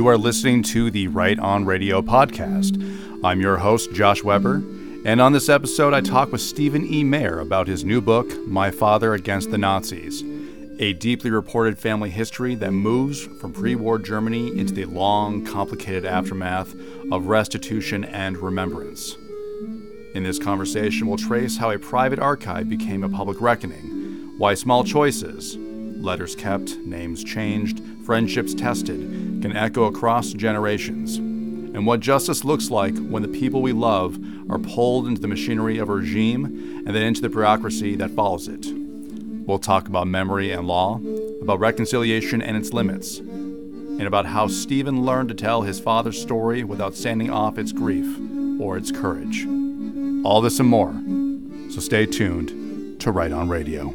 You are listening to the Right On Radio podcast. I'm your host, Josh Weber, and on this episode, I talk with Stephen E. Mayer about his new book, My Father Against the Nazis, a deeply reported family history that moves from pre-war Germany into the long, complicated aftermath of restitution and remembrance. In this conversation, we'll trace how a private archive became a public reckoning, why small choices, letters kept, names changed, friendships tested, can echo across generations, and what justice looks like when the people we love are pulled into the machinery of a regime and then into the bureaucracy that follows it. We'll talk about memory and law, about reconciliation and its limits, and about how Stephen learned to tell his father's story without sanding off its grief or its courage. All this and more, so stay tuned to Right On Radio.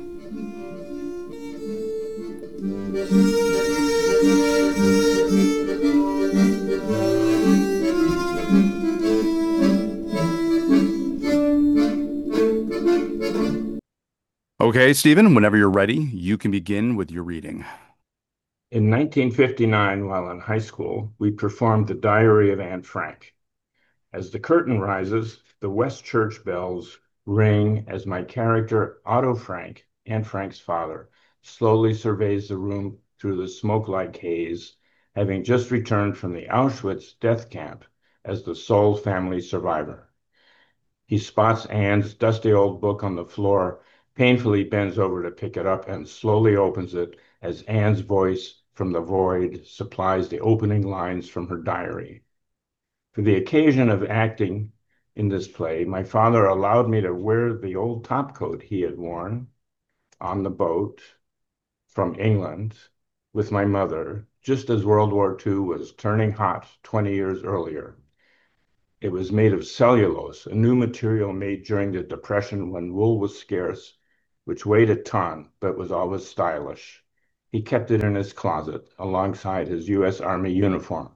Okay, Stephen, whenever you're ready, you can begin with your reading. In 1959, while in high school, we performed The Diary of Anne Frank. As the curtain rises, the West Church bells ring as my character, Otto Frank, Anne Frank's father, slowly surveys the room through the smoke-like haze, having just returned from the Auschwitz death camp as the sole family survivor. He spots Anne's dusty old book on the floor, painfully bends over to pick it up, and slowly opens it as Anne's voice from the void supplies the opening lines from her diary. For the occasion of acting in this play, my father allowed me to wear the old topcoat he had worn on the boat from England with my mother, just as World War II was turning hot 20 years earlier. It was made of cellulose, a new material made during the Depression when wool was scarce, which weighed a ton, but was always stylish. He kept it in his closet alongside his U.S. Army uniform.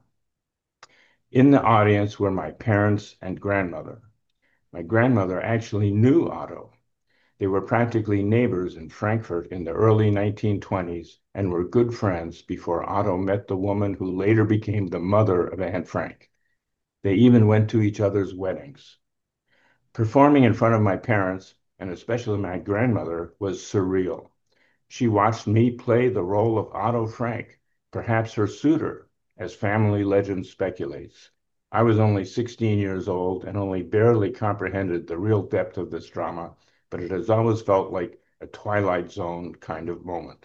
In the audience were my parents and grandmother. My grandmother actually knew Otto. They were practically neighbors in Frankfurt in the early 1920s and were good friends before Otto met the woman who later became the mother of Anne Frank. They even went to each other's weddings. Performing in front of my parents, and especially my grandmother, was surreal. She watched me play the role of Otto Frank, perhaps her suitor, as family legend speculates. I was only 16 years old and only barely comprehended the real depth of this drama, but it has always felt like a Twilight Zone kind of moment.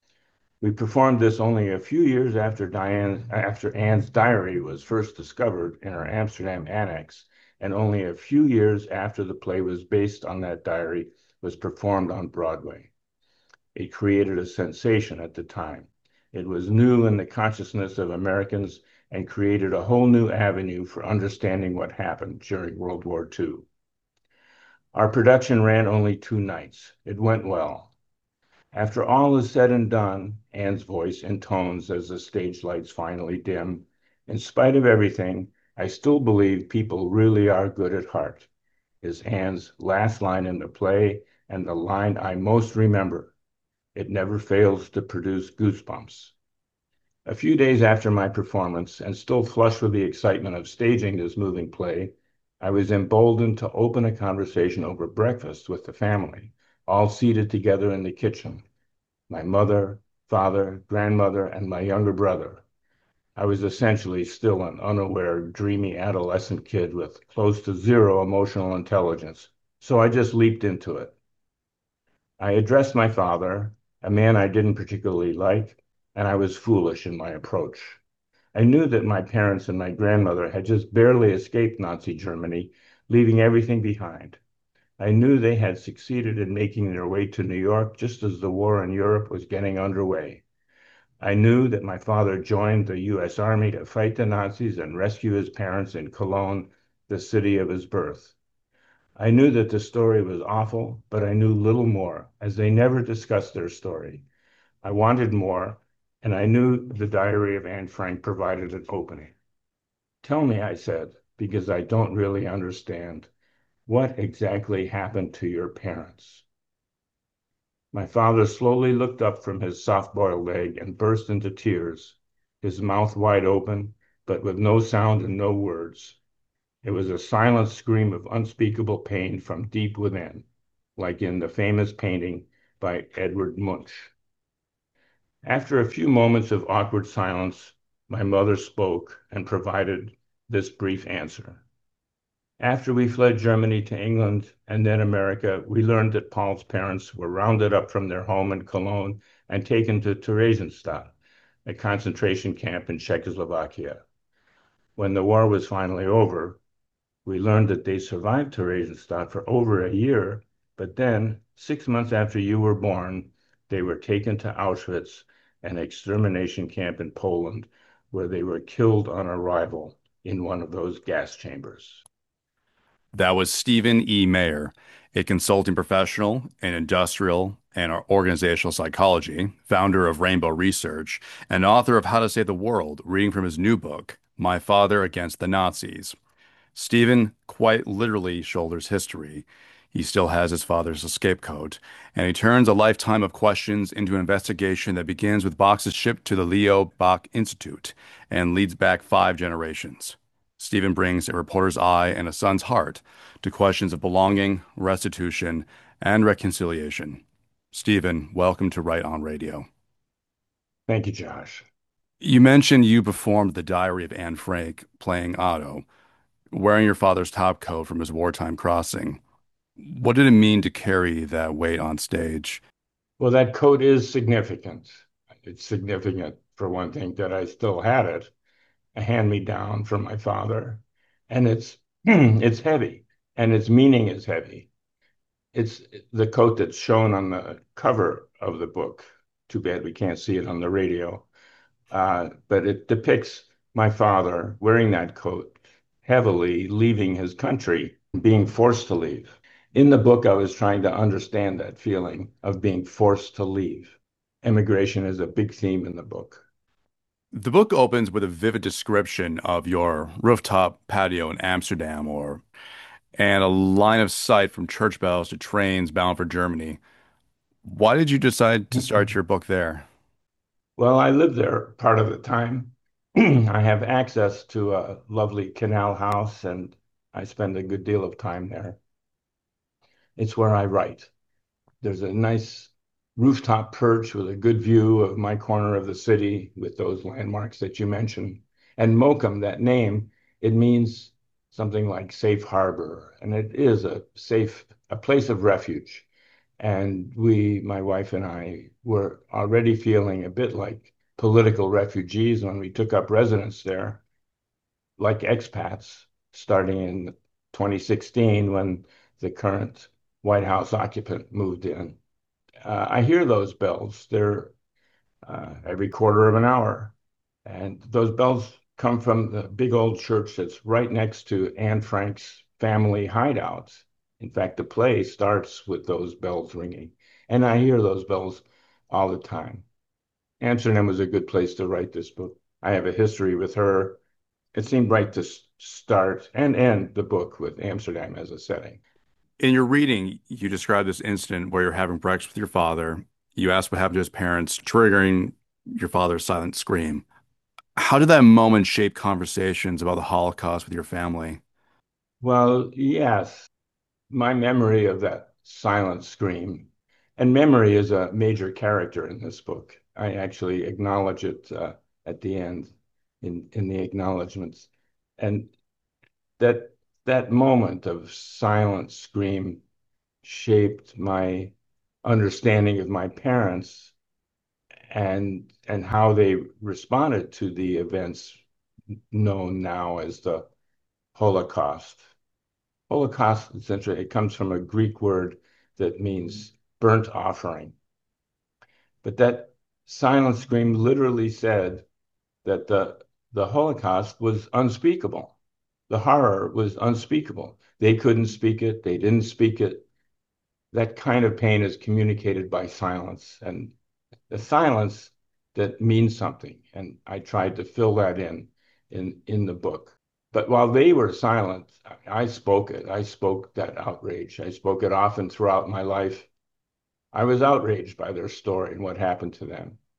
We performed this only a few years after Anne's diary was first discovered in her Amsterdam annex, and only a few years after the play was based on that diary was performed on Broadway. It created a sensation at the time. It was new in the consciousness of Americans and created a whole new avenue for understanding what happened during World War II. Our production ran only 2 nights. It went well. After all is said and done, Anne's voice intones as the stage lights finally dim. In spite of everything, I still believe people really are good at heart, is Anne's last line in the play and the line I most remember. It never fails to produce goosebumps. A few days after my performance, and still flushed with the excitement of staging this moving play, I was emboldened to open a conversation over breakfast with the family, all seated together in the kitchen. My mother, father, grandmother, and my younger brother. I was essentially still an unaware, dreamy adolescent kid with close to zero emotional intelligence, so I just leaped into it. I addressed my father, a man I didn't particularly like, and I was foolish in my approach. I knew that my parents and my grandmother had just barely escaped Nazi Germany, leaving everything behind. I knew they had succeeded in making their way to New York just as the war in Europe was getting underway. I knew that my father joined the U.S. Army to fight the Nazis and rescue his parents in Cologne, the city of his birth. I knew that the story was awful, but I knew little more, as they never discussed their story. I wanted more, and I knew the Diary of Anne Frank provided an opening. Tell me, I said, because I don't really understand. What exactly happened to your parents? My father slowly looked up from his soft-boiled egg and burst into tears. his mouth wide open, but with no sound and no words. It was a silent scream of unspeakable pain from deep within, like in the famous painting by Edward Munch. After a few moments of awkward silence, my mother spoke and provided this brief answer. After we fled Germany to England and then America, we learned that Paul's parents were rounded up from their home in Cologne and taken to Theresienstadt, a concentration camp in Czechoslovakia. When the war was finally over, we learned that they survived Theresienstadt for over a year, but then, 6 months after you were born, they were taken to Auschwitz, an extermination camp in Poland, where they were killed on arrival in one of those gas chambers. That was Stephen E. Mayer, a consulting professional in industrial and organizational psychology, founder of Rainbow Research, and author of How to Save the World, reading from his new book, My Father Against the Nazis. Stephen quite literally shoulders history. He still has his father as a scapegoat, and he turns a lifetime of questions into an investigation that begins with boxes shipped to the Leo Bach Institute and leads back 5 generations. Stephen brings a reporter's eye and a son's heart to questions of belonging, restitution, and reconciliation. Stephen, welcome to Right on Radio. Thank you, Josh. You mentioned you performed The Diary of Anne Frank playing Otto, wearing your father's top coat from his wartime crossing. What did it mean to carry that weight on stage? Well, that coat is significant. It's significant, for one thing, that I still had it, a hand-me-down from my father, and it's it's heavy, and its meaning is heavy. It's the coat that's shown on the cover of the book. Too bad we can't see it on the radio. But it depicts my father wearing that coat heavily, leaving his country, being forced to leave. In the book, I was trying to understand that feeling of being forced to leave. Immigration is a big theme in the book. The book opens with a vivid description of your rooftop patio in Amsterdam or and a line of sight from church bells to trains bound for Germany. Why did you decide to start your book there? Well, I live there part of the time. I have access to a lovely canal house, and I spend a good deal of time there. It's where I write. There's a nice rooftop perch with a good view of my corner of the city with those landmarks that you mentioned. And Mokum, that name, it means something like safe harbor, and it is a place of refuge. And my wife and I, were already feeling a bit like political refugees when we took up residence there, like expats, starting in 2016 when the current White House occupant moved in. I hear those bells. They're every quarter of an hour. And those bells come from the big old church that's right next to Anne Frank's family hideout. In fact, the play starts with those bells ringing. And I hear those bells all the time. Amsterdam was a good place to write this book. I have a history with her. It seemed right to start and end the book with Amsterdam as a setting. In your reading, you describe this incident where you're having breakfast with your father. You ask what happened to his parents, triggering your father's silent scream. How did that moment shape conversations about the Holocaust with your family? Well, yes, my memory of that silent scream, and memory is a major character in this book. I actually acknowledge it at the end in the acknowledgments. And that that moment of silent scream shaped my understanding of my parents and how they responded to the events known now as the Holocaust. Holocaust, essentially, it comes from a Greek word that means burnt offering. But that silent scream literally said that the Holocaust was unspeakable. The horror was unspeakable. They couldn't speak it. They didn't speak it. That kind of pain is communicated by silence, and the silence that means something. And I tried to fill that in the book. But while they were silent, I spoke it. I spoke that outrage. I spoke it often throughout my life. I was outraged by their story and what happened to them.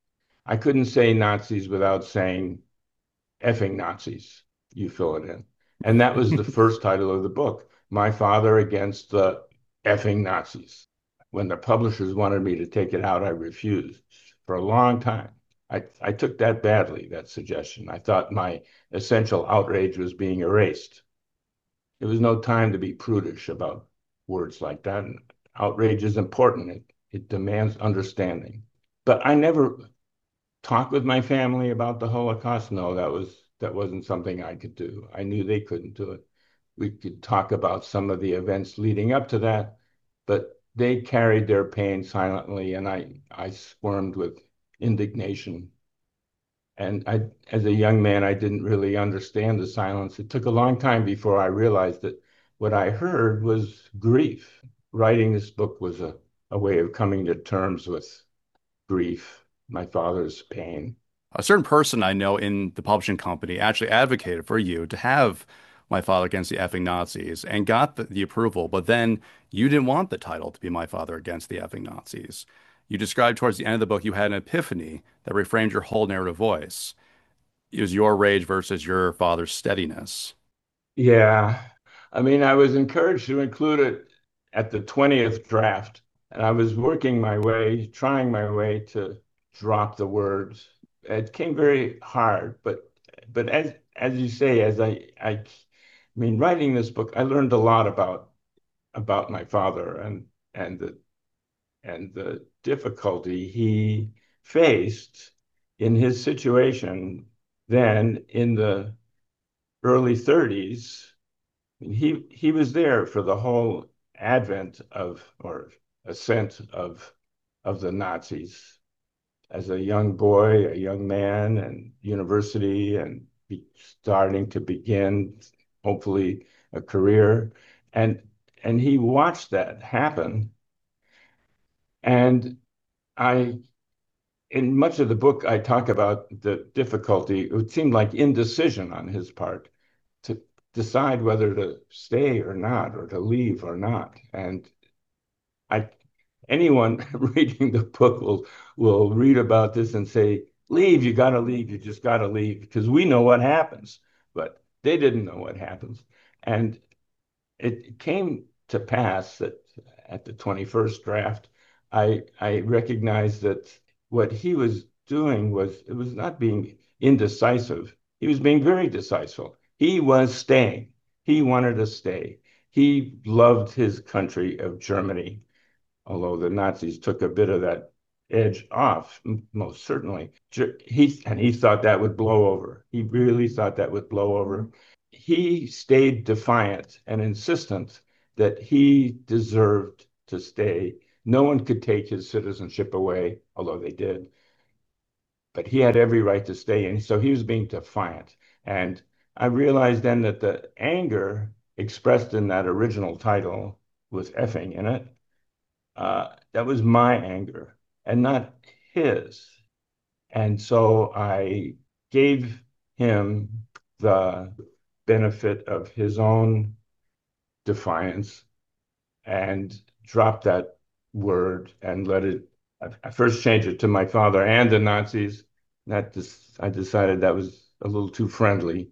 I couldn't say Nazis without saying effing Nazis. You fill it in. And that was the first title of the book, My Father Against the Effing Nazis. When the publishers wanted me to take it out, I refused for a long time. I took that badly, that suggestion. I thought my essential outrage was being erased. There was no time to be prudish about words like that. And outrage is important. It demands understanding. But I never talked with my family about the Holocaust. No, that wasn't something I could do. I knew they couldn't do it. We could talk about some of the events leading up to that, but they carried their pain silently, and I squirmed with indignation. And as a young man, I didn't really understand the silence. It took a long time before I realized that what I heard was grief. Writing this book was a way of coming to terms with grief, my father's pain. A certain person I know in the publishing company actually advocated for you to have My Father Against the Effing Nazis and got the approval, but then you didn't want the title to be My Father Against the Effing Nazis. You described towards the end of the book you had an epiphany that reframed your whole narrative voice. It was your rage versus your father's steadiness. Yeah. I mean, I was encouraged to include it at the 20th draft, and I was working my way, trying my way to drop the words. It came very hard, but as you say, I mean, writing this book, I learned a lot about my father and the difficulty he faced in his situation then in the early 30s. I mean, he was there for the whole advent of or ascent of the Nazis as a young boy, a young man, and university, and starting to begin hopefully a career, and and he watched that happen. And I, in much of the book, I talk about the difficulty. It seemed like indecision on his part to decide whether to stay or not, or to leave or not. And I, anyone reading the book will read about this and say, "Leave, you got to leave, you just got to leave," because we know what happens, but they didn't know what happens. And it came to pass that at the 21st draft, I recognized that what he was doing was it was not being indecisive. He was being very decisive. He was staying. He wanted to stay. He loved his country of Germany, although the Nazis took a bit of that edge off, most certainly. He thought that would blow over. He really thought that would blow over. He stayed defiant and insistent that he deserved to stay. No one could take his citizenship away, although they did, but he had every right to stay. And so he was being defiant. And I realized then that the anger expressed in that original title with effing in it, that was my anger and not his. And so I gave him the benefit of his own defiance and dropped that word and let it. I first changed it to my father and the Nazis. I decided that was a little too friendly.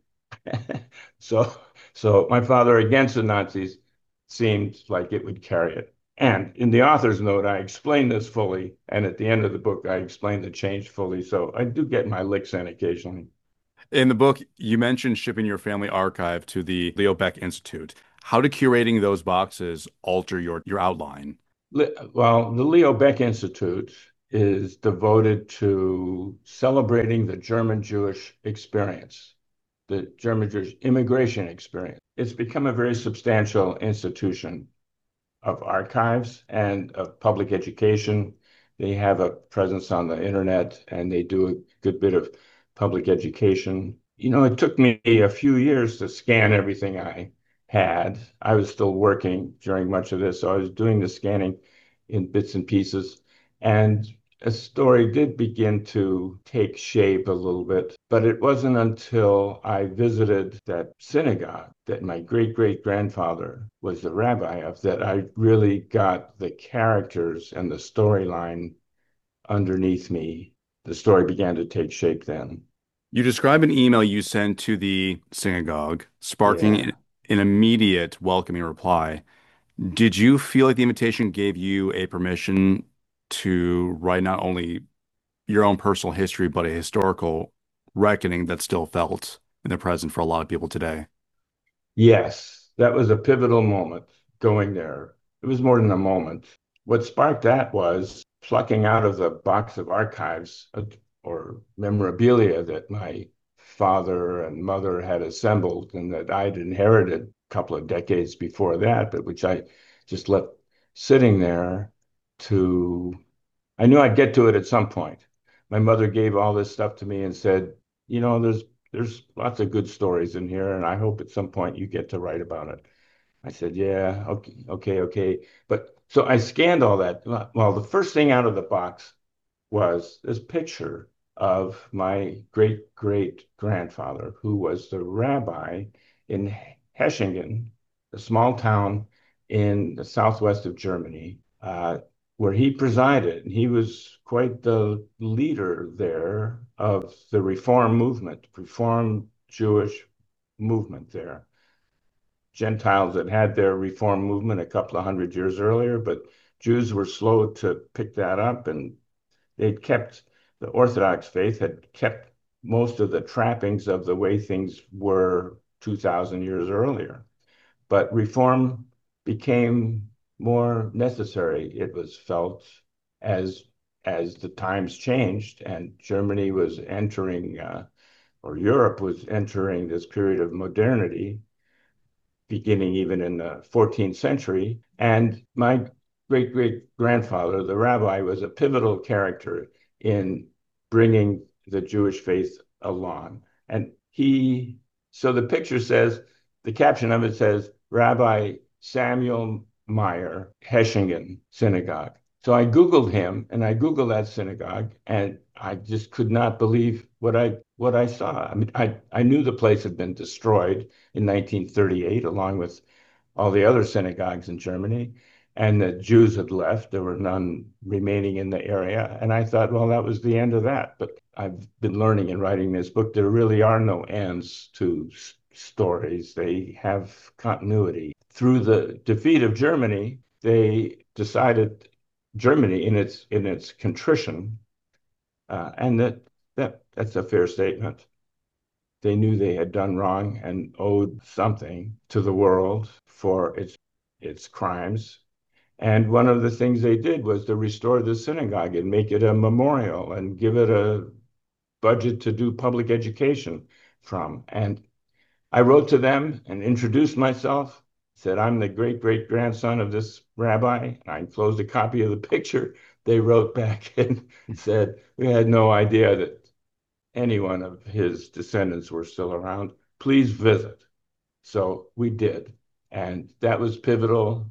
so so my father against the Nazis seemed like it would carry it. And in the author's note, I explained this fully, and at the end of the book, I explained the change fully. So I do get my licks in occasionally. In the book, you mentioned shipping your family archive to the Leo Beck Institute. How did curating those boxes alter your outline? Well, the Leo Beck Institute is devoted to celebrating the German Jewish experience, the German Jewish immigration experience. It's become a very substantial institution of archives and of public education. They have a presence on the internet and they do a good bit of public education. You know, it took me a few years to scan everything I had. I was still working during much of this, so I was doing the scanning in bits and pieces. And a story did begin to take shape a little bit, but it wasn't until I visited that synagogue that my great great grandfather was the rabbi of that I really got the characters and the storyline underneath me. the story began to take shape then. You describe an email you sent to the synagogue, sparking Yeah. an immediate welcoming reply. Did you feel like the invitation gave you a permission to write not only your own personal history, but a historical reckoning that's still felt in the present for a lot of people today? Yes, that was a pivotal moment going there. It was more than a moment. What sparked that was plucking out of the box of archives or memorabilia that my father and mother had assembled and that I'd inherited a couple of decades before that, but which I just left sitting there to, I knew I'd get to it at some point. My mother gave all this stuff to me and said, there's lots of good stories in here, and I hope at some point you get to write about it. I said, yeah, okay, okay, okay. But so I scanned all that. Well, the first thing out of the box was this picture of my great great grandfather, who was the rabbi in Hechingen, a small town in the southwest of Germany, where he presided. He was quite the leader there of the Reform movement, Reform Jewish movement there. Gentiles had had their Reform movement a couple of hundred years earlier, but Jews were slow to pick that up, and they'd kept the Orthodox faith had kept most of the trappings of the way things were 2,000 years earlier. But reform became more necessary, it was felt, as as the times changed and Germany was entering, or Europe was entering this period of modernity, beginning even in the 14th century. And my great great grandfather, the rabbi, was a pivotal character in bringing the Jewish faith along. And so the picture says, the caption of it says, Rabbi Samuel Meyer, Hechingen Synagogue. So I Googled him and I Googled that synagogue, and I just could not believe what I saw. I mean, I knew the place had been destroyed in 1938, along with all the other synagogues in Germany, and the Jews had left. There were none remaining in the area. And I thought, well, that was the end of that. But I've been learning in writing this book, there really are no ends to stories. They have continuity. Through the defeat of Germany, they decided, Germany in its contrition, and that's a fair statement. They knew they had done wrong and owed something to the world for its crimes. And one of the things they did was to restore the synagogue and make it a memorial and give it a budget to do public education from. And I wrote to them and introduced myself, said, I'm the great great grandson of this rabbi. And I enclosed a copy of the picture. They wrote back and said, we had no idea that any one of his descendants were still around. Please visit. So we did. And that was pivotal.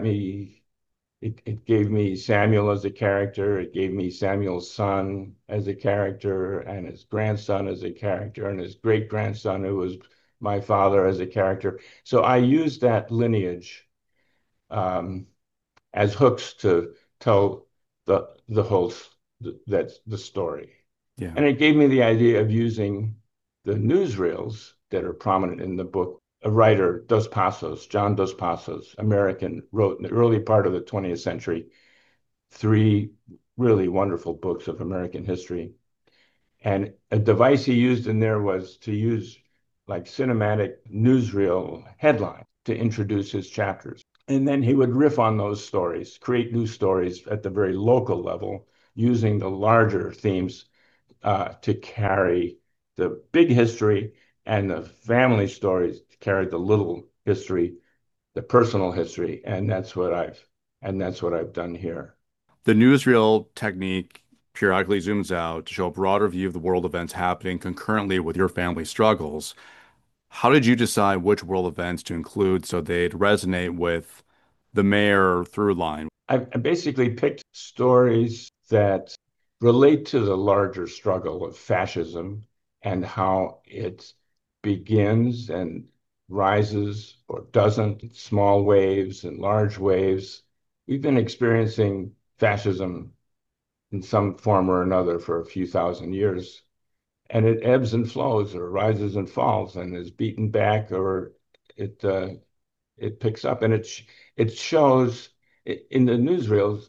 It gave me Samuel as a character. It gave me Samuel's son as a character, and his grandson as a character, and his great grandson, who was my father, as a character. So I used that lineage, um, as hooks to tell the whole that's the story. Yeah. And it gave me the idea of using the newsreels that are prominent in the book. A writer, Dos Passos, John Dos Passos, American, wrote in the early part of the 20th century three really wonderful books of American history. And a device he used in there was to use like cinematic newsreel headlines to introduce his chapters. And then he would riff on those stories, create new stories at the very local level, using the larger themes to carry the big history, and the family stories to carry the little history, the personal history, and that's what I've done here. The newsreel technique periodically zooms out to show a broader view of the world events happening concurrently with your family struggles. How did you decide which world events to include so they'd resonate with the Mayer through line? I basically picked stories that relate to the larger struggle of fascism and how it begins and rises or doesn't, small waves and large waves. We've been experiencing fascism in some form or another for a few thousand years. And it ebbs and flows or rises and falls and is beaten back or it it picks up. And it shows in the newsreels,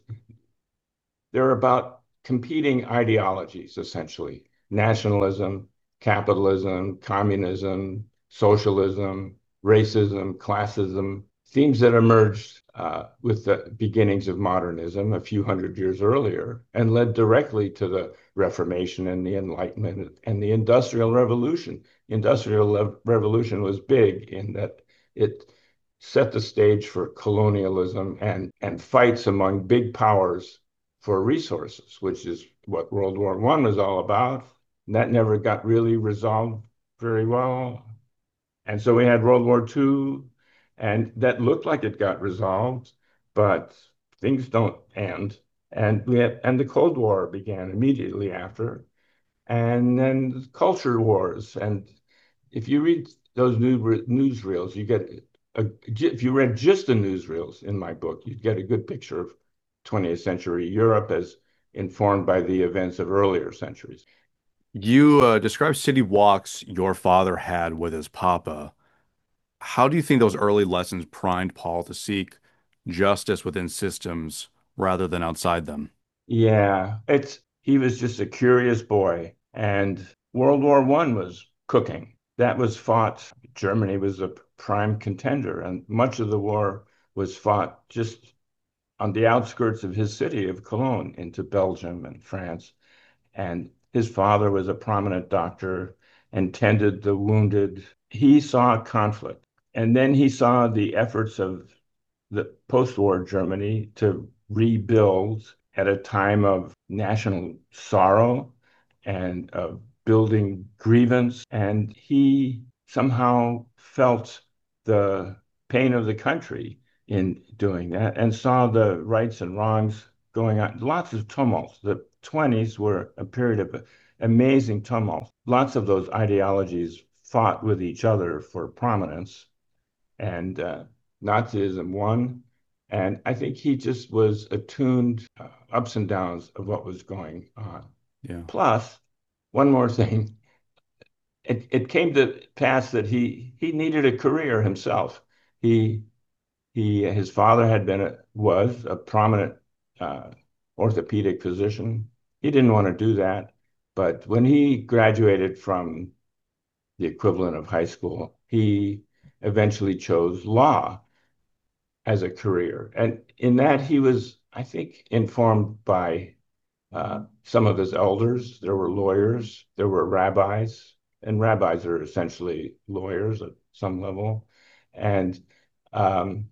they're about competing ideologies, essentially nationalism, capitalism, communism, socialism, racism, classism, themes that emerged with the beginnings of modernism a few hundred years earlier and led directly to the Reformation and the Enlightenment and the Industrial Revolution. The Industrial Revolution was big in that it set the stage for colonialism and fights among big powers for resources, which is what World War I was all about. And that never got really resolved very well. And so we had World War II, and that looked like it got resolved, but things don't end. And the Cold War began immediately after, and then culture wars. And if you read those newsreels, you get if you read just the newsreels in my book, you'd get a good picture of 20th century Europe as informed by the events of earlier centuries. You described city walks your father had with his papa. How do you think those early lessons primed Paul to seek justice within systems rather than outside them? Yeah, it's he was just a curious boy, and World War I was cooking. That was fought. Germany was a prime contender, and much of the war was fought just on the outskirts of his city of Cologne into Belgium and France. And his father was a prominent doctor and tended the wounded. He saw conflict. And then he saw the efforts of the post-war Germany to rebuild at a time of national sorrow and of building grievance. And he somehow felt the pain of the country in doing that and saw the rights and wrongs going on. Lots of tumults. The 20s were a period of amazing tumult. Lots of those ideologies fought with each other for prominence, and Nazism won. And I think he just was attuned ups and downs of what was going on. Yeah. Plus, one more thing, it came to pass that he needed a career himself. He his father had been was a prominent uh, orthopedic physician. He didn't want to do that, but when he graduated from the equivalent of high school, he eventually chose law as a career. And in that, he was, I think, informed by some of his elders. There were lawyers, there were rabbis, and rabbis are essentially lawyers at some level. And um,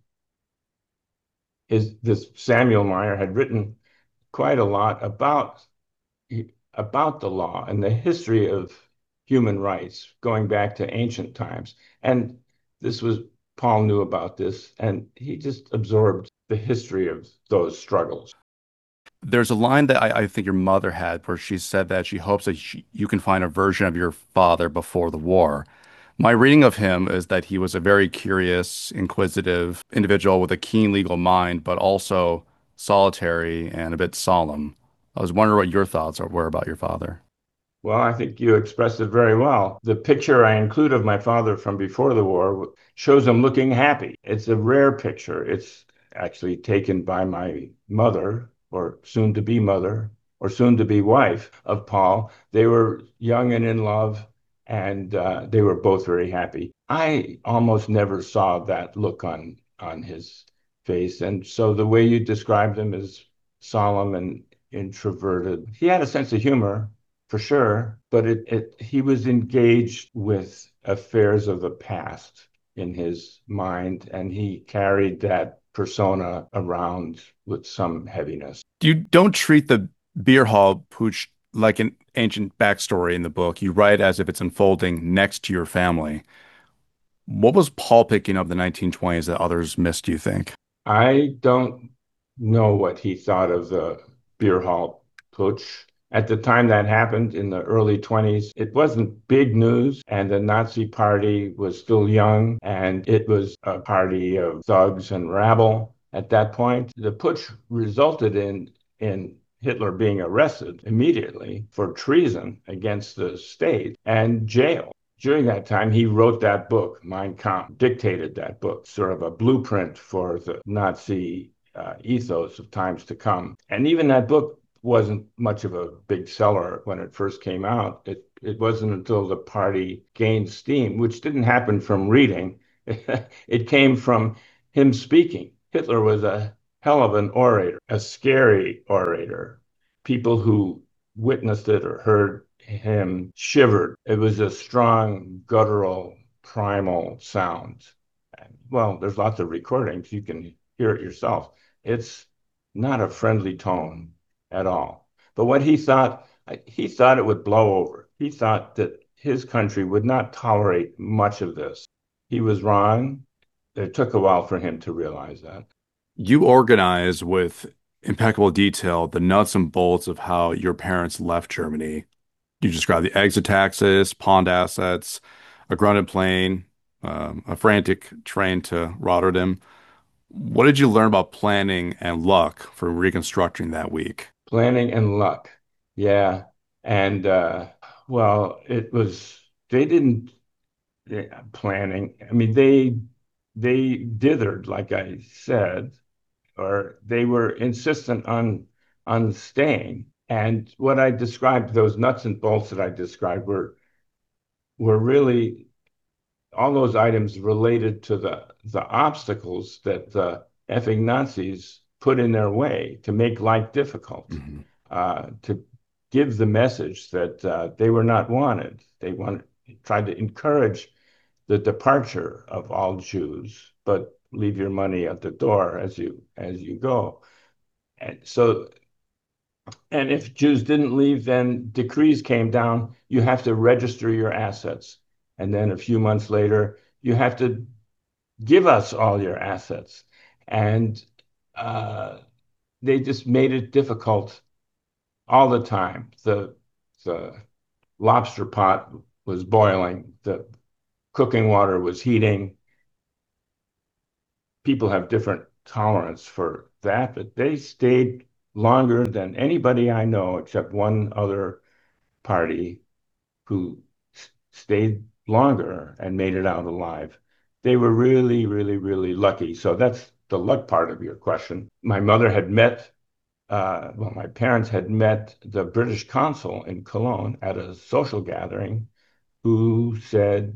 this Samuel Meyer had written quite a lot about the law and the history of human rights going back to ancient times. And this was Paul knew about this, and he just absorbed the history of those struggles. There's a line that I think your mother had where she said that she hopes that you can find a version of your father before the war. My reading of him is that he was a very curious, inquisitive individual with a keen legal mind, but also solitary and a bit solemn. I was wondering what your thoughts were about your father. Well, I think you expressed it very well. The picture I include of my father from before the war shows him looking happy. It's a rare picture. It's actually taken by my mother, or soon to be mother, or soon to be wife of Paul. They were young and in love, and they were both very happy. I almost never saw that look on his face. And so the way you described him is solemn and introverted. He had a sense of humor for sure, but he was engaged with affairs of the past in his mind, and he carried that persona around with some heaviness. You don't treat the beer hall pooch like an ancient backstory in the book. You write as if it's unfolding next to your family. What was Paul picking up in the 1920s that others missed, do you think? I don't know what he thought of the beer hall putsch. At the time that happened in the early 20s, it wasn't big news, and the Nazi Party was still young, and it was a party of thugs and rabble at that point. The putsch resulted in Hitler being arrested immediately for treason against the state and jailed. During that time, he wrote that book, Mein Kampf, dictated that book, sort of a blueprint for the Nazi ethos of times to come. And even that book wasn't much of a big seller when it first came out. It wasn't until the party gained steam, which didn't happen from reading. It came from him speaking. Hitler was a hell of an orator, a scary orator. People who witnessed it or heard him shivered. It was a strong, guttural, primal sound. Well, there's lots of recordings. You can hear it yourself. It's not a friendly tone at all. But what he thought it would blow over. He thought that his country would not tolerate much of this. He was wrong. It took a while for him to realize that. You organize with impeccable detail the nuts and bolts of how your parents left Germany. You describe the exit taxes, pawned assets, a grounded plane, a frantic train to Rotterdam. What did you learn about planning and luck for reconstructing that week? Planning and luck. Yeah. And well, it was they didn't planning. I mean, they dithered, like I said, or they were insistent on staying. And what I described, those nuts and bolts that I described, were really all those items related to the obstacles that the effing Nazis put in their way to make life difficult, Mhm. to give the message that they were not wanted. Tried to encourage the departure of all Jews, but leave your money at the door as you go. And so, and if Jews didn't leave, then decrees came down. You have to register your assets, and then a few months later, you have to give us all your assets. And uh, they just made it difficult all the time. The lobster pot was boiling. The cooking water was heating. People have different tolerance for that, but they stayed longer than anybody I know, except one other party who stayed longer and made it out alive. They were really, really, really lucky. So that's the luck part of your question. My mother had met, well, my parents had met the British consul in Cologne at a social gathering who said,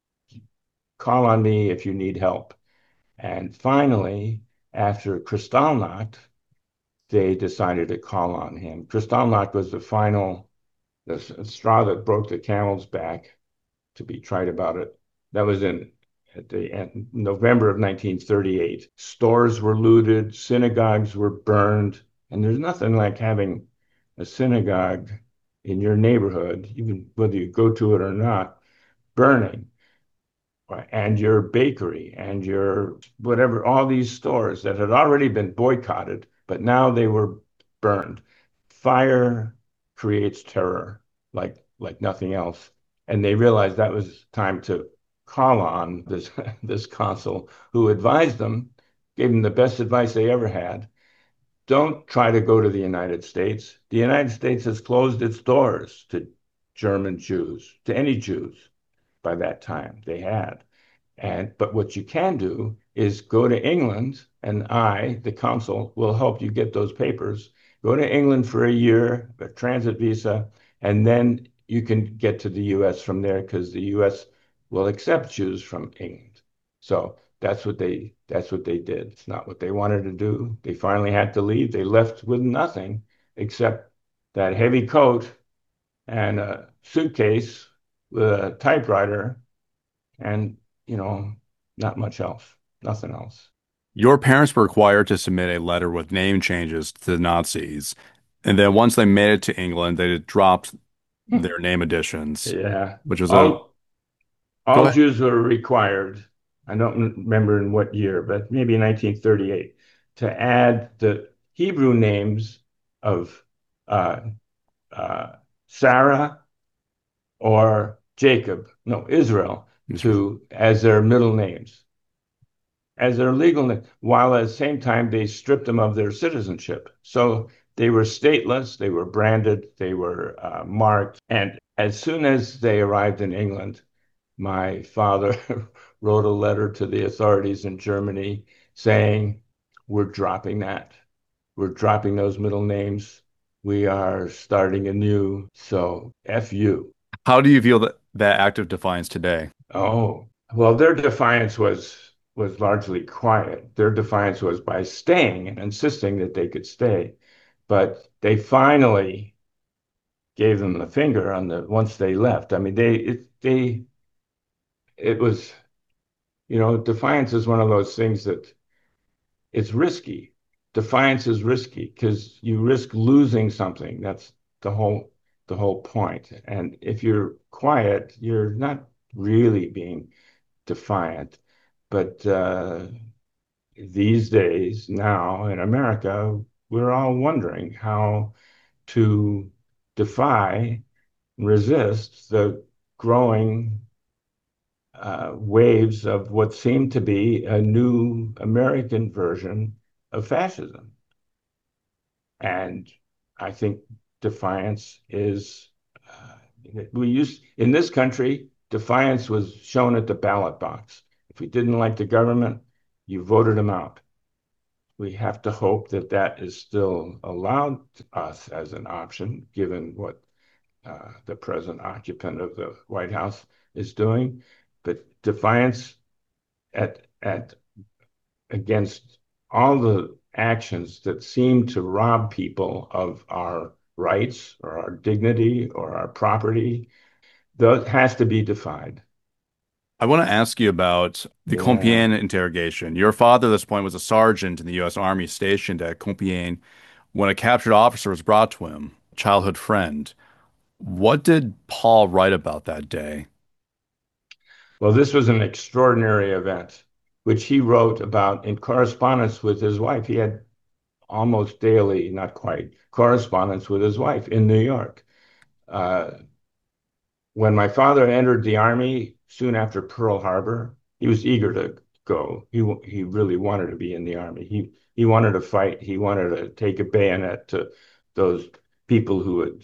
call on me if you need help. And finally, after Kristallnacht, they decided to call on him. Kristallnacht was the straw that broke the camel's back, to be trite about it. That was in at the end, November of 1938. Stores were looted, synagogues were burned, and there's nothing like having a synagogue in your neighborhood, even whether you go to it or not, burning, and your bakery and your whatever, all these stores that had already been boycotted, but now they were burned. Fire creates terror like nothing else. And they realized that was time to call on this this consul who advised them, gave them the best advice they ever had. Don't try to go to the United States. The United States has closed its doors to German Jews, to any Jews by that time they had. But what you can do is go to England, and the consul, will help you get those papers. Go to England for a year, a transit visa, and then you can get to the U.S. from there because the U.S. will accept Jews from England. So that's what they did. It's not what they wanted to do. They finally had to leave. They left with nothing except that heavy coat and a suitcase with a typewriter and, you know, not much else, nothing else. Your parents were required to submit a letter with name changes to the Nazis. And then once they made it to England, they dropped their name additions, Yeah. which was a go All ahead. Jews were required, I don't remember in what year, but maybe 1938, to add the Hebrew names of uh, uh, Sarah or Jacob, no, Israel, to as their middle names, as their legal name, while at the same time they stripped them of their citizenship. So They were stateless, they were branded, they were marked. And as soon as they arrived in England, my father wrote a letter to the authorities in Germany saying, we're dropping that. We're dropping those middle names. We are starting anew. So F you. How do you feel that act of defiance today? Oh, well, their defiance was largely quiet. Their defiance was by staying and insisting that they could stay. But they finally gave them the finger on the once they left. I mean, it was, defiance is one of those things that it's risky. Defiance is risky because you risk losing something. That's the whole point. And if you're quiet, you're not really being defiant. But these days, now in America, we're all wondering how to defy, resist the growing waves of what seem to be a new American version of fascism. And I think defiance is, we used in this country, defiance was shown at the ballot box. If we didn't like the government, you voted them out. We have to hope that that is still allowed to us as an option, given what the present occupant of the White House is doing. But defiance at against all the actions that seem to rob people of our rights or our dignity or our property, that has to be defied. I want to ask you about the Yeah. Compiègne interrogation. Your father at this point was a sergeant in the U.S. Army stationed at Compiègne when a captured officer was brought to him, a childhood friend. What did Paul write about that day? Well, this was an extraordinary event, which he wrote about in correspondence with his wife. He had almost daily, not quite, correspondence with his wife in New York. Uh, when my father entered the Army soon after Pearl Harbor, he was eager to go. He really wanted to be in the Army. He wanted to fight. He wanted to take a bayonet to those people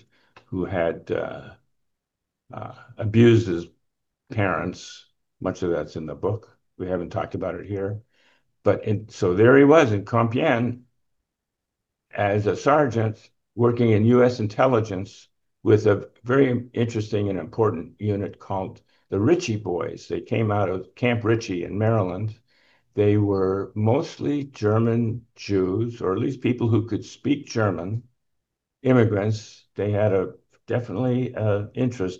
who had abused his parents. Much of that's in the book. We haven't talked about it here. So there he was in Compiègne as a sergeant working in U.S. intelligence with a very interesting and important unit called the Ritchie Boys. They came out of Camp Ritchie in Maryland. They were mostly German Jews, or at least people who could speak German, immigrants. They had a definitely interest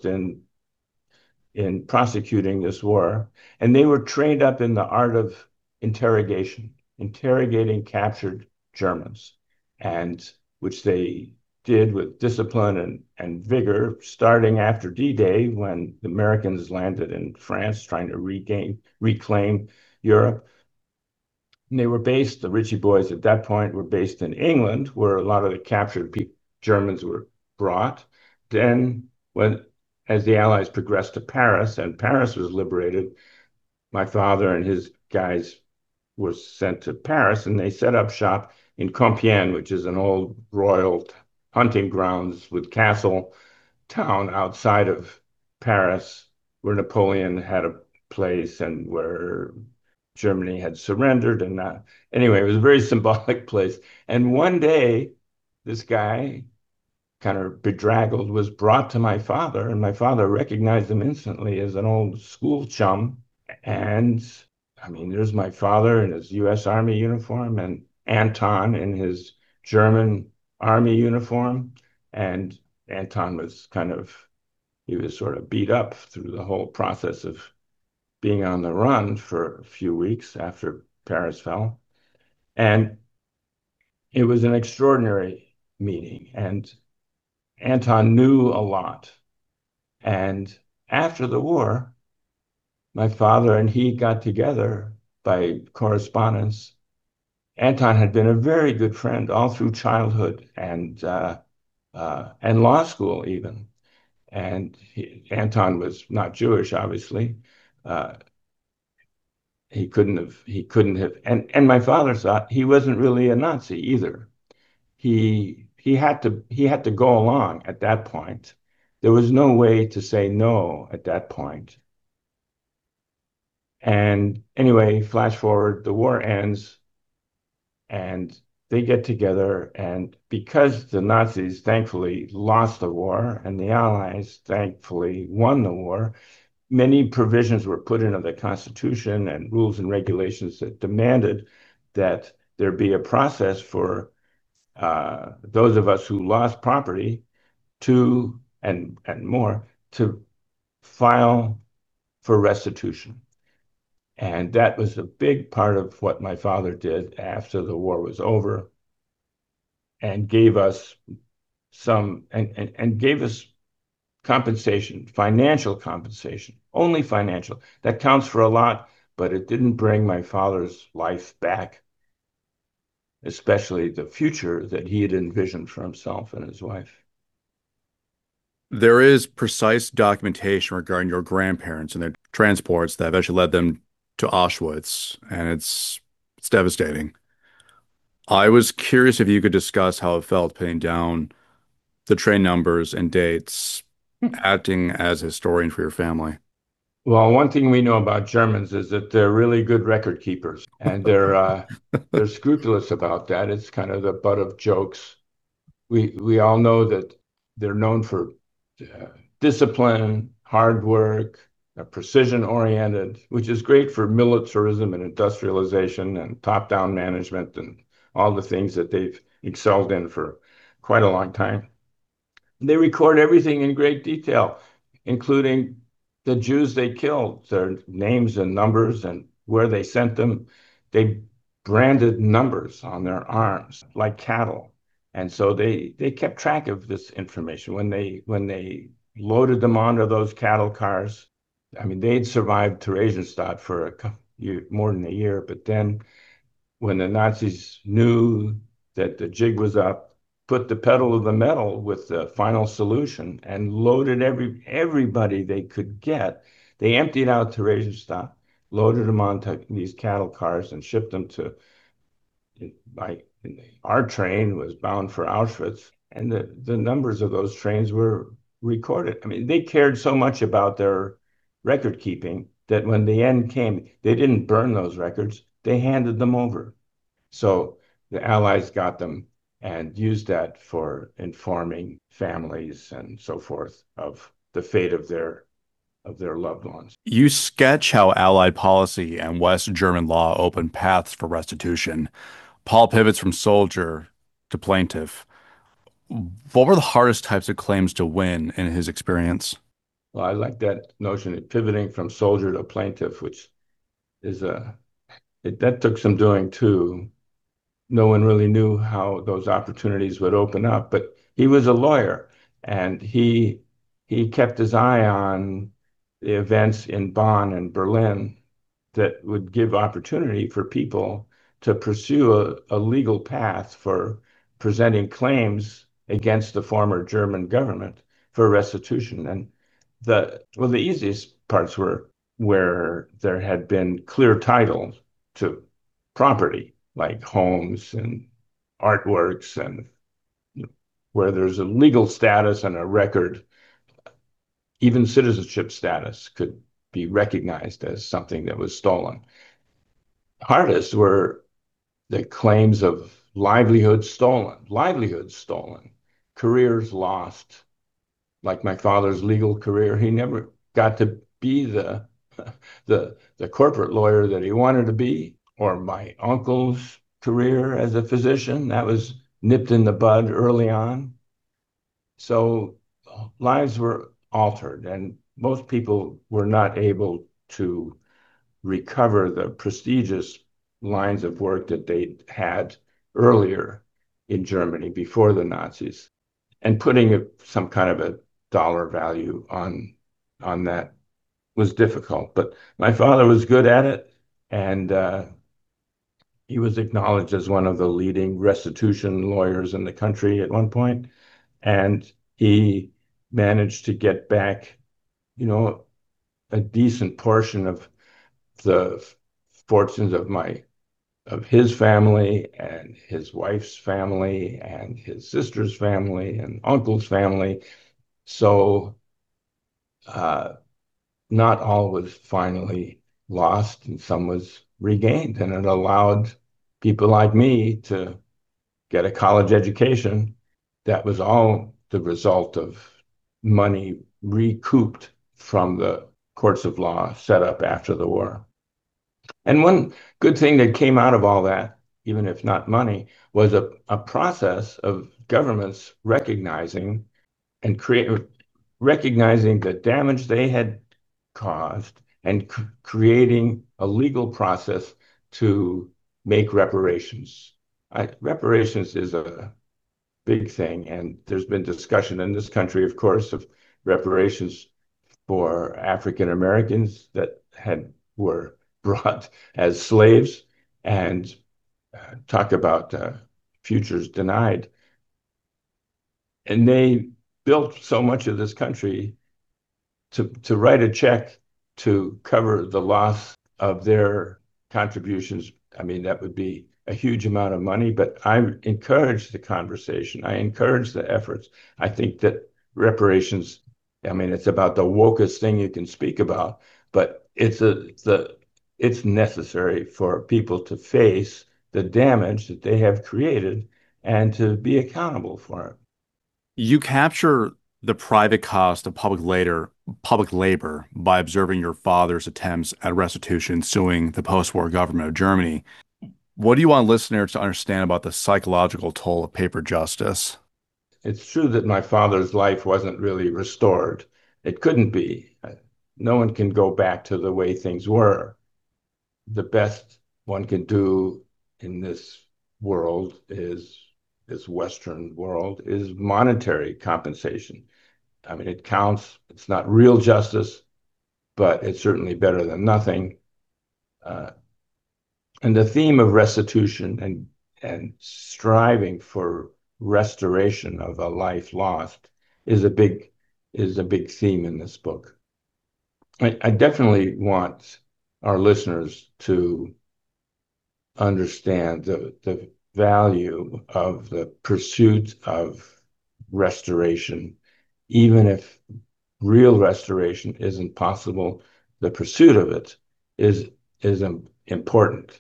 in prosecuting this war. And they were trained up in the art of interrogation, interrogating captured Germans, and which they did with discipline and vigor, starting after D-Day when the Americans landed in France trying to reclaim Europe. And they were based, the Ritchie Boys at that point were based in England, where a lot of the captured Germans were brought. Then, as the Allies progressed to Paris and Paris was liberated, my father and his guys were sent to Paris and they set up shop in Compiègne, which is an old royal hunting grounds with castle town outside of Paris, where Napoleon had a place and where Germany had surrendered. And anyway, it was a very symbolic place. And one day, this guy, kind of bedraggled, was brought to my father, and my father recognized him instantly as an old school chum. And I mean, there's my father in his U.S. Army uniform and Anton in his German Army uniform. And Anton was he was sort of beat up through the whole process of being on the run for a few weeks after Paris fell. And it was an extraordinary meeting. And Anton knew a lot. And after the war, my father and he got together by correspondence. Anton had been a very good friend all through childhood and law school even. And Anton was not Jewish, obviously. Uh, he couldn't have, and my father thought he wasn't really a Nazi either. he had to go along at that point. There was no way to say no at that point. And anyway, flash forward, the war ends and they get together. And because the Nazis thankfully lost the war and the Allies thankfully won the war, many provisions were put into the Constitution and rules and regulations that demanded that there be a process for those of us who lost property to and more to file for restitution. And that was a big part of what my father did after the war was over and gave us and gave us compensation, financial compensation, only financial. That counts for a lot, but it didn't bring my father's life back, especially the future that he had envisioned for himself and his wife. There is precise documentation regarding your grandparents and their transports that eventually led them to Auschwitz, and it's devastating. I was curious if you could discuss how it felt pinning down the train numbers and dates, acting as a historian for your family. Well, one thing we know about Germans is that they're really good record keepers, and they're scrupulous about that. It's kind of the butt of jokes. We all know that they're known for uh, discipline, hard work, precision oriented, which is great for militarism and industrialization and top down management and all the things that they've excelled in for quite a long time. They record everything in great detail, including the Jews they killed, their names and numbers and where they sent them. They branded numbers on their arms like cattle. And so they kept track of this information when they loaded them onto those cattle cars. I mean, they'd survived Theresienstadt for more than a year, but then when the Nazis knew that the jig was up, put the pedal to the metal with the final solution and loaded everybody they could get. They emptied out Theresienstadt, loaded them onto these cattle cars, and shipped them to. Like our train was bound for Auschwitz, and the numbers of those trains were recorded. I mean, they cared so much about their record keeping that when the end came, they didn't burn those records; they handed them over. So the Allies got them and used that for informing families and so forth of the fate of their loved ones. You sketch how Allied policy and West German law opened paths for restitution. Paul pivots from soldier to plaintiff. What were the hardest types of claims to win in his experience? Well, I like that notion of pivoting from soldier to plaintiff, which is that took some doing too. No one really knew how those opportunities would open up, but he was a lawyer and he kept his eye on the events in Bonn and Berlin that would give opportunity for people to pursue a legal path for presenting claims against the former German government for restitution. And the easiest parts were where there had been clear title to property, like homes and artworks, and where there's a legal status and a record, even citizenship status could be recognized as something that was stolen. Hardest were the claims of livelihoods stolen, careers lost. Like my father's legal career, he never got to be the corporate lawyer that he wanted to be, or my uncle's career as a physician that was nipped in the bud early on. So lives were altered, and most people were not able to recover the prestigious lines of work that they'd had earlier in Germany before the Nazis, and putting some kind of a dollar value on that was difficult. But my father was good at it, and he was acknowledged as one of the leading restitution lawyers in the country at one point, and he managed to get back, you know, a decent portion of the fortunes of my of his family and his wife's family and his sister's family and uncle's family. So uh, not all was finally lost, and some was regained, and it allowed people like me to get a college education. That was all the result of money recouped from the courts of law set up after the war. And one good thing that came out of all that, even if not money, was a process of governments and create, recognizing the damage they had caused and creating a legal process to make reparations. Reparations is a big thing, and there's been discussion in this country, of course, of reparations for African Americans that were brought as slaves, and talk about futures denied. And they built so much of this country to write a check to cover the loss of their contributions. I mean, that would be a huge amount of money, but I encourage the conversation. I encourage the efforts. I think that reparations, I mean, it's about the wokest thing you can speak about, but it's necessary for people to face the damage that they have created and to be accountable for it. You capture the private cost of public labor by observing your father's attempts at restitution suing the post-war government of Germany. What do you want listeners to understand about the psychological toll of paper justice? It's true that my father's life wasn't really restored. It couldn't be. No one can go back to the way things were. The best one can do in world is this Western world is monetary compensation. I mean, it counts. It's not real justice, but it's certainly better than nothing. Uh, and the theme of restitution and striving for restoration of a life lost is a big is a big theme in this book. I definitely want our listeners to understand the value of the pursuit of restoration, even if real restoration isn't possible. The pursuit of it is important.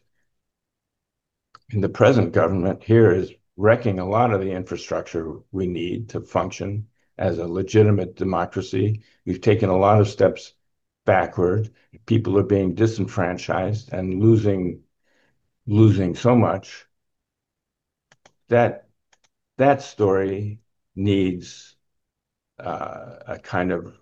And the present government here is wrecking a lot of the infrastructure we need to function as a legitimate democracy. We've taken a lot of steps backward. People are being disenfranchised and losing so much that that story needs a kind of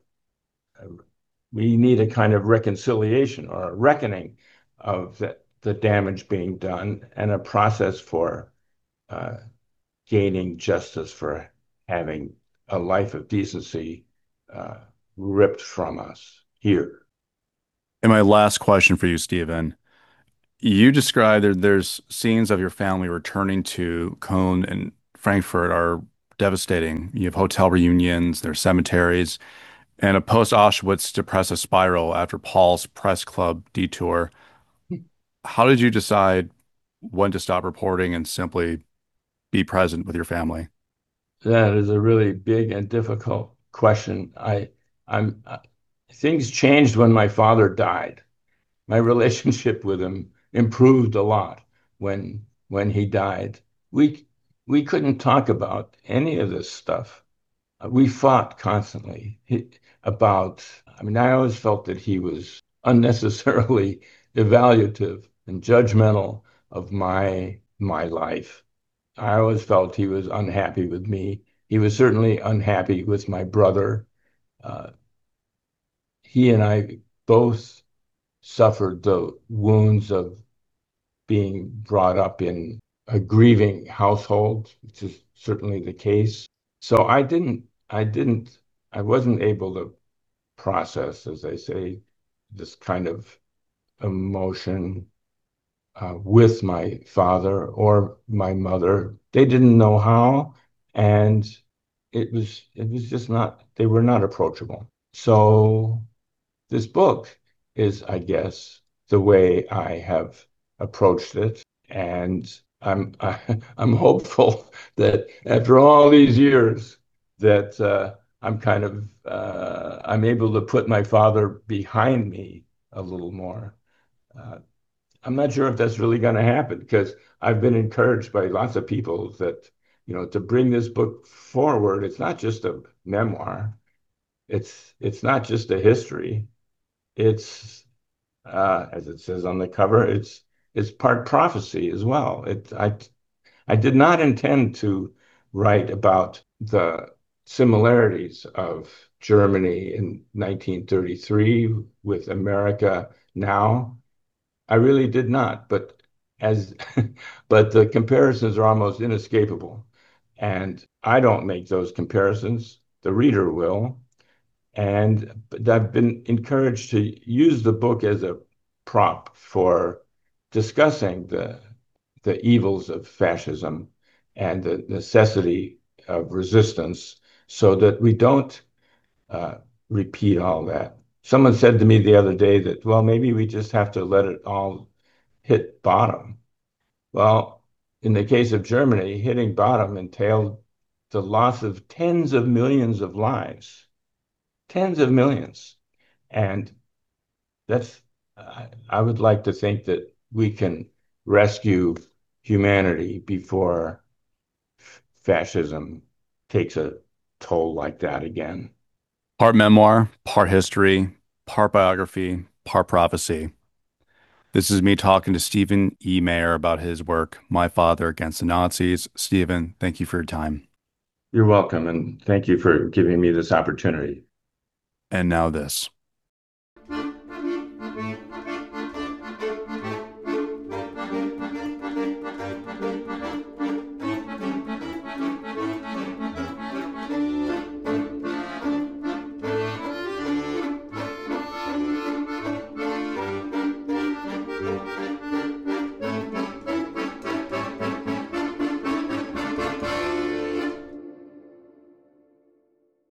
we need a kind of reconciliation or a reckoning of the damage being done and a process for uh, gaining justice for having a life of decency uh, ripped from us here. And my last question for you, Stephen. You described there's scenes of your family returning to Cologne and Frankfurt are devastating. You have hotel reunions, there's cemeteries, and a post-Auschwitz depressive spiral after Paul's press club detour. How did you decide when to stop reporting and simply be present with your family? That is a really big and difficult question. I'm things changed when my father died. My relationship with him improved a lot when he died. We couldn't talk about any of this stuff. We fought constantly about. I mean, I always felt that he was unnecessarily evaluative and judgmental of my life. I always felt he was unhappy with me. He was certainly unhappy with my brother. Uh, he and I both suffered the wounds of being brought up in a grieving household, which is certainly the case. So I wasn't able to process, as I say, this kind of emotion with my father or my mother. They didn't know how, and it was just not, they were not approachable. So this book is, I guess, the way I have approached it. And I'm hopeful that after all these years that I'm able to put my father behind me a little more. Uh, I'm not sure if that's really going to happen because I've been encouraged by lots of people that, to bring this book forward. It's not just a memoir. It's not just a history. It's as it says on the cover, it's part prophecy as well. I did not intend to write about the similarities of Germany in 1933 with America now. I really did not, as but the comparisons are almost inescapable. And I don't make those comparisons. The reader will. And I've been encouraged to use the book as a prop for discussing the evils of fascism and the necessity of resistance so that we don't uh, repeat all that. Someone said to me the other day that, well, maybe we just have to let it all hit bottom. Well, in the case of Germany, hitting bottom entailed the loss of tens of millions of lives, tens of millions. And that's, I would like to think that we can rescue humanity before fascism takes a toll like that again. Part memoir, part history, part biography, part prophecy. This is me talking to Stephen E. Mayer about his work, My Father Against the Nazis. Stephen, thank you for your time. You're welcome, and thank you for giving me this opportunity. And now this.